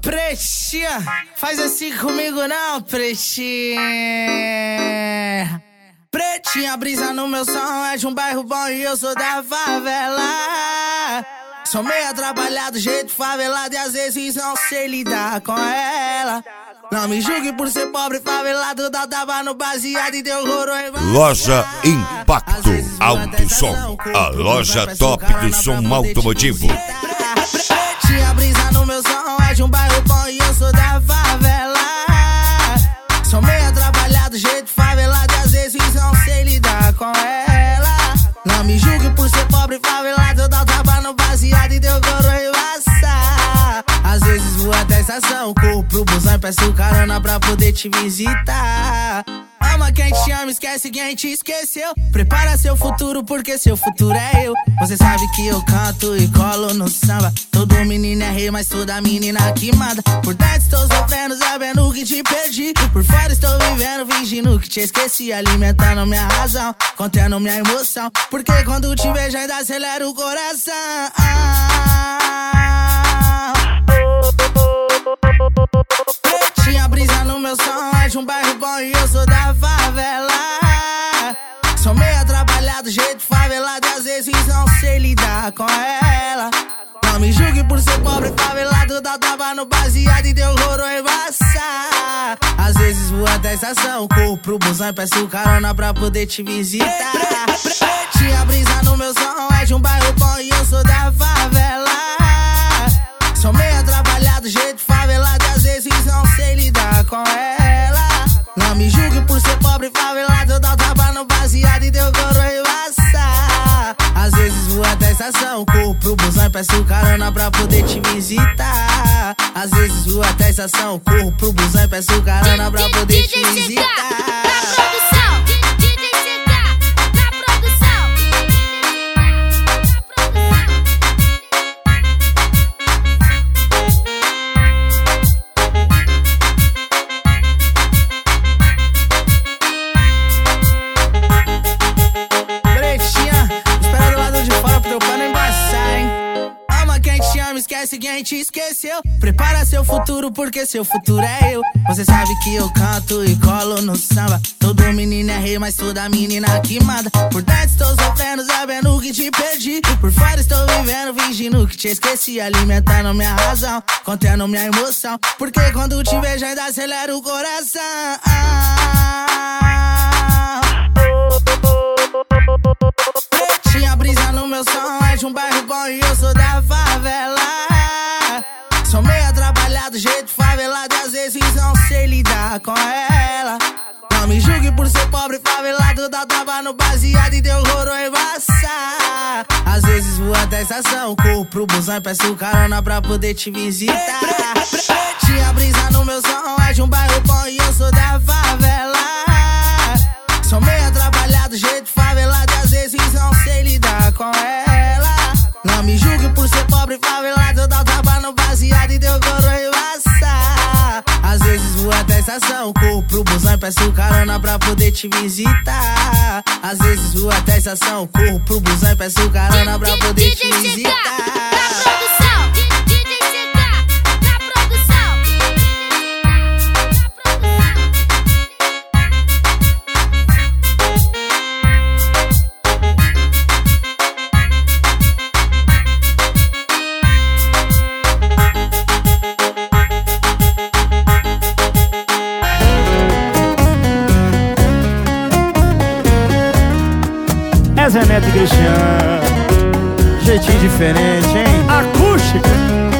Pretinha, faz assim comigo não, pretinha. Pretinha, brisa no meu som, é de um bairro bom e eu sou da favela. Sou meio atrapalhado, jeito favelado e às vezes não sei lidar com ela. Não me julgue por ser pobre, favelado, dá tava no baseado e deu roro em Loja Impacto Alto Som, a loja top do som automotivo. Pretinha, brisa no meu som, é de um bairro bom e eu sou da favela. Sou meio atrapalhado, jeito favelado e às vezes não sei lidar com ela. Não me julgue por ser pobre, favelado, eu dá tava no baseado e deu coro em embaçar. Às vezes vou até a estação, corro pro busão e peço carona pra poder te visitar. Ama quem te ama, esquece quem te esqueceu. Prepara seu futuro porque seu futuro é eu. Você sabe que eu canto e colo no samba. Todo menino é rei, mas toda menina que manda. Por dentro estou sofrendo, sabendo que te perdi. Por fora estou vivendo, fingindo que te esqueci. Alimentando minha razão, contendo minha emoção. Porque quando te vejo ainda acelera o coração. Pretinha, brisa no meu som, é de um bairro bom e eu sou da favela. Sou meio atrapalhado, jeito favelado e às vezes não sei lidar com ela. Não me julgue por ser pobre, favelado, dá tava no baseado e deu roro em embaçar. Às vezes vou até a estação, corro pro busão e peço carona pra poder te visitar. Pretinha, brisa no meu som, é de um bairro bom e eu sou da favela. Sou meio atrapalhado, jeito favelado e às vezes não sei lidar com ela. Não me julgue por ser pobre, favelado, eu dá tava no baseado e deu coro em embaçar. Às vezes vou até a estação, corro pro busão e peço carona pra poder te visitar. Às vezes vou até a estação, corro pro busão e peço carona pra poder te visitar. Esquece quem te esqueceu. Prepara seu futuro porque seu futuro é eu. Você sabe que eu canto e colo no samba. Todo menino é rei, mas toda menina que manda. Por dentro estou sofrendo, sabendo que te perdi. Por fora estou vivendo, fingindo que te esqueci. Alimentando minha razão, contendo minha emoção. Porque quando te vejo ainda acelera o coração. Pretinha, brisa no meu som, é de um bairro bom e eu sou da favela. Sou meio atrapalhado, jeito favelado e às vezes não sei lidar com ela. Não me julgue por ser pobre, favelado, dá tava no baseado e deu roro em embaçar. Às vezes vou até a estação, corro pro busão e peço carona pra poder te visitar. Pretinha, brisa no meu som, é de um bairro bom e eu sou da favela. Sou meio atrapalhado, jeito favelado e às vezes não sei lidar com ela. Não me julgue por ser pobre, favelado, eu dá tava no baseado e deu coro em embaçar. Às vezes vou até a estação, corro pro busão e peço carona pra poder te visitar. Às vezes vou até a estação, corro pro busão e peço carona pra poder te visitar. Zé Neto e Cristiano, jeitinho diferente, hein? Acústica.